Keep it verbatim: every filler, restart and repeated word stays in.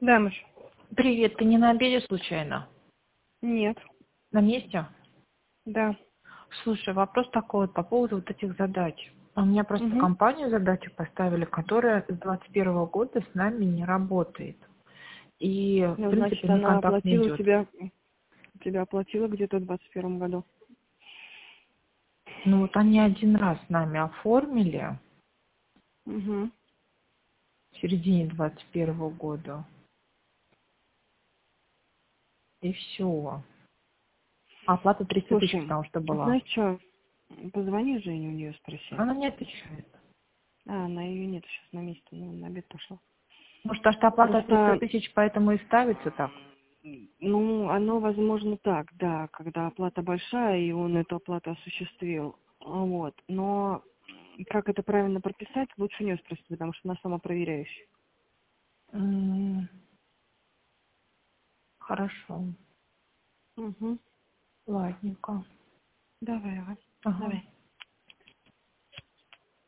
Да, Маш. Привет, ты не на обеде случайно? Нет. На месте? Да. Слушай, вопрос такой вот по поводу вот этих задач. У меня просто Угу. компанию задачу поставили, которая с двадцать первого года с нами не работает. И, в Ну, значит, принципе, она никонтакт не оплатила у идет. тебя, тебя оплатила где-то в двадцать первом году. Ну вот они один раз с нами оформили Угу. в середине двадцать первого года. И все. Оплата триста тысяч, Слушай, потому что была. знаешь что, позвони Жене, у нее спроси. Она не отвечает. А, она ее нет сейчас на месте, ну, на обед пошла. Может, потому что оплата триста Просто, тысяч, поэтому и ставится так? ну, оно возможно так, да, когда оплата большая, и он эту оплату осуществил. Вот. Но как это правильно прописать, лучше у нее спросить, потому что она самопроверяющая. М, Хорошо. Угу. Ладненько. Давай, Ага. Ага. Давай.